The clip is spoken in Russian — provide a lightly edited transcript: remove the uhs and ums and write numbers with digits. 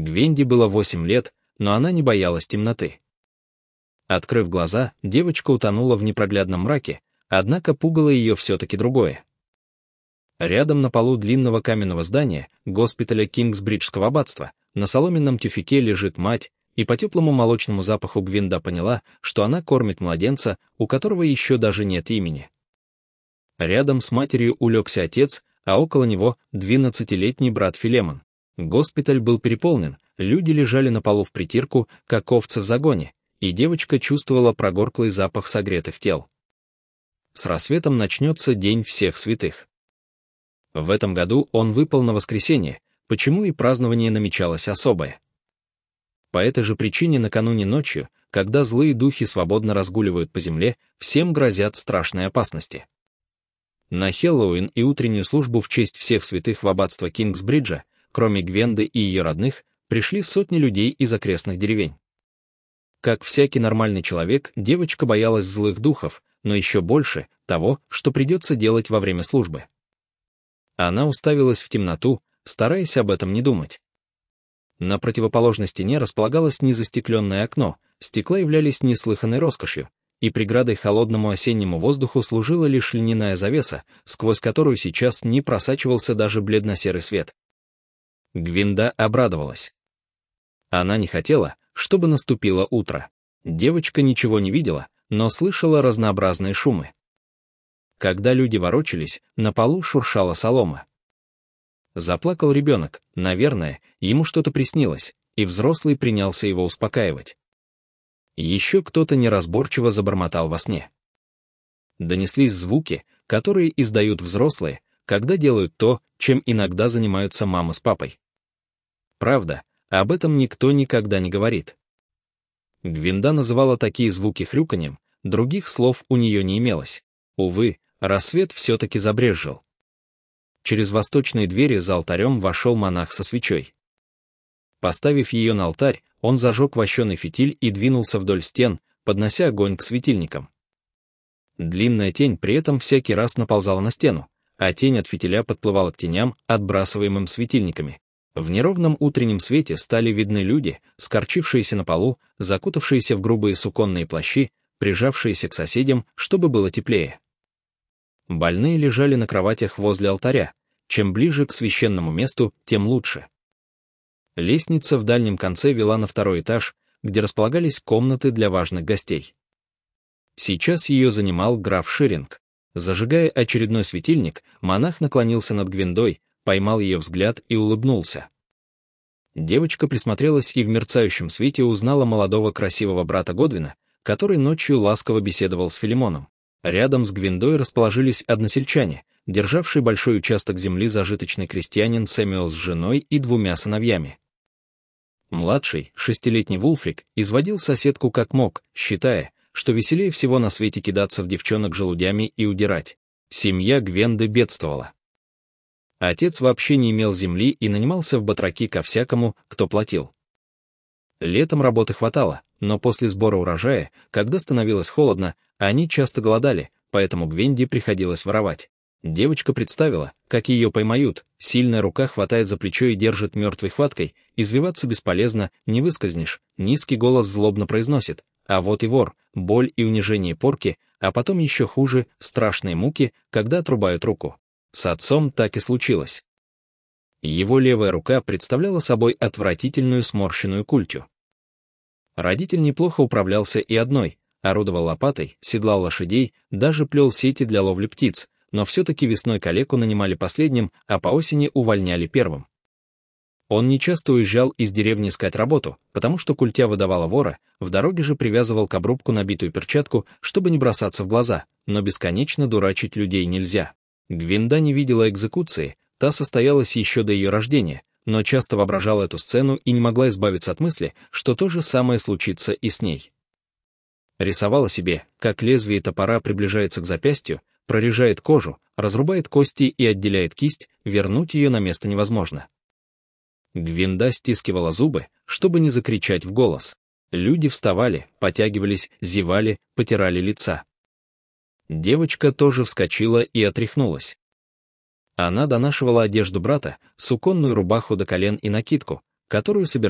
Гвенди было 8 лет, но она не боялась темноты. Открыв глаза, девочка утонула в непроглядном мраке, однако пугало ее все-таки другое. Рядом на полу длинного каменного здания, госпиталя Кингсбриджского аббатства, на соломенном тюфяке лежит мать, и по теплому молочному запаху Гвинда поняла, что она кормит младенца, у которого еще даже нет имени. Рядом с матерью улегся отец, а около него 12-летний брат Филемон. Госпиталь был переполнен, люди лежали на полу в притирку, как овцы в загоне, и девочка чувствовала прогорклый запах согретых тел. С рассветом начнется День всех святых. В этом году он выпал на воскресенье, почему и празднование намечалось особое. По этой же причине накануне ночью, когда злые духи свободно разгуливают по земле, всем грозят страшные опасности. На Хэллоуин и утреннюю службу в честь всех святых в аббатство Кингсбриджа, кроме Гвенды и ее родных, пришли сотни людей из окрестных деревень. Как всякий нормальный человек, девочка боялась злых духов, но еще больше того, что придется делать во время службы. Она уставилась в темноту, стараясь об этом не думать. На противоположной стене располагалось незастекленное окно, стекла являлись неслыханной роскошью, и преградой холодному осеннему воздуху служила лишь льняная завеса, сквозь которую сейчас не просачивался даже бледно-серый свет. Гвинда обрадовалась. Она не хотела, чтобы наступило утро. Девочка ничего не видела, но слышала разнообразные шумы. Когда люди ворочались, на полу шуршала солома. Заплакал ребенок, наверное, ему что-то приснилось, и взрослый принялся его успокаивать. Еще кто-то неразборчиво забормотал во сне. Донеслись звуки, которые издают взрослые, когда делают то, чем иногда занимаются мама с папой. Правда, об этом никто никогда не говорит. Гвинда называла такие звуки хрюканьем, других слов у нее не имелось. Увы, рассвет все-таки забрезжил. Через восточные двери за алтарем вошел монах со свечой. Поставив ее на алтарь, он зажег вощеный фитиль и двинулся вдоль стен, поднося огонь к светильникам. Длинная тень при этом всякий раз наползала на стену, а тень от фитиля подплывала к теням, отбрасываемым светильниками. В неровном утреннем свете стали видны люди, скорчившиеся на полу, закутавшиеся в грубые суконные плащи, прижавшиеся к соседям, чтобы было теплее. Больные лежали на кроватях возле алтаря, чем ближе к священному месту, тем лучше. Лестница в дальнем конце вела на второй этаж, где располагались комнаты для важных гостей. Сейчас ее занимал граф Ширинг. Зажигая очередной светильник, монах наклонился над Гвиндой, поймал ее взгляд и улыбнулся. Девочка присмотрелась и в мерцающем свете узнала молодого красивого брата Годвина, который ночью ласково беседовал с Филимоном. Рядом с Гвиндой расположились односельчане, державший большой участок земли зажиточный крестьянин Сэмюэл с женой и 2 сыновьями. Младший, 6-летний Вулфрик, изводил соседку как мог, считая, что веселее всего на свете кидаться в девчонок желудями и удирать. Семья Гвенды бедствовала. Отец вообще не имел земли и нанимался в батраки ко всякому, кто платил. Летом работы хватало, но после сбора урожая, когда становилось холодно, они часто голодали, поэтому Гвенде приходилось воровать. Девочка представила, как ее поймают, сильная рука хватает за плечо и держит мертвой хваткой, извиваться бесполезно, не выскользнешь, низкий голос злобно произносит: а вот и вор, боль и унижение порки, а потом еще хуже, страшные муки, когда отрубают руку. С отцом так и случилось. Его левая рука представляла собой отвратительную сморщенную культю. Родитель неплохо управлялся и одной, орудовал лопатой, седлал лошадей, даже плел сети для ловли птиц, но все-таки весной калеку нанимали последним, а по осени увольняли первым. Он нечасто уезжал из деревни искать работу, потому что культя выдавала вора, в дороге же привязывал к обрубку набитую перчатку, чтобы не бросаться в глаза, но бесконечно дурачить людей нельзя. Гвинда не видела экзекуции, та состоялась еще до ее рождения, но часто воображала эту сцену и не могла избавиться от мысли, что то же самое случится и с ней. Рисовала себе, как лезвие топора приближается к запястью, прорежает кожу, разрубает кости и отделяет кисть, вернуть ее на место невозможно. Гвинда стискивала зубы, чтобы не закричать в голос. Люди вставали, потягивались, зевали, потирали лица. Девочка тоже вскочила и отряхнулась. Она донашивала одежду брата, суконную рубаху до колен и накидку, которую собиралась